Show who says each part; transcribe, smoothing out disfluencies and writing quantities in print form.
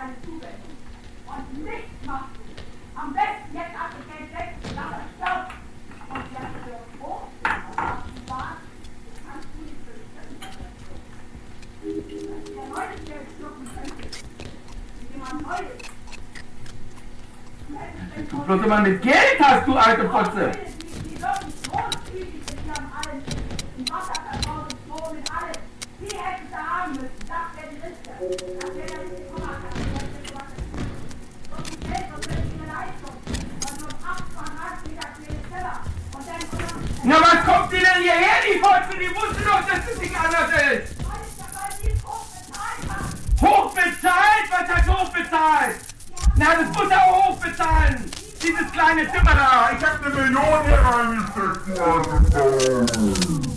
Speaker 1: deine Zuwendung. Und nichts machst du. Am besten jetzt ab das Geld weg, lass es staubt. Und jetzt für hoch, was du warst, kannst du nicht fürchten, was das tut. Der neues Geld schlucken könnte. Jemand Neues.
Speaker 2: Du bloß immer mit Geld hast, du alte Fotze!
Speaker 1: Die wirklich großzügig sind, die haben alles. Im Wasserverbrauch und Strom und alles. Die hätten sie haben müssen. Das wäre die Liste. Das wäre der richtige Kommentar. Und die Geld und richtige Leistung. Und nur 8 Quadratmeter für den Zimmer. Und dann
Speaker 2: Na, was kommt die denn hierher, die Fotze? Die wusste doch, dass es nicht anders ist!
Speaker 1: weil die es hochbezahlt haben.
Speaker 2: Hochbezahlt? Was heißt hochbezahlt? Na, das muss er auch hochbezahlen! Dieses kleine Zimmer da! Ich hab 1 Million hier reingesteckt!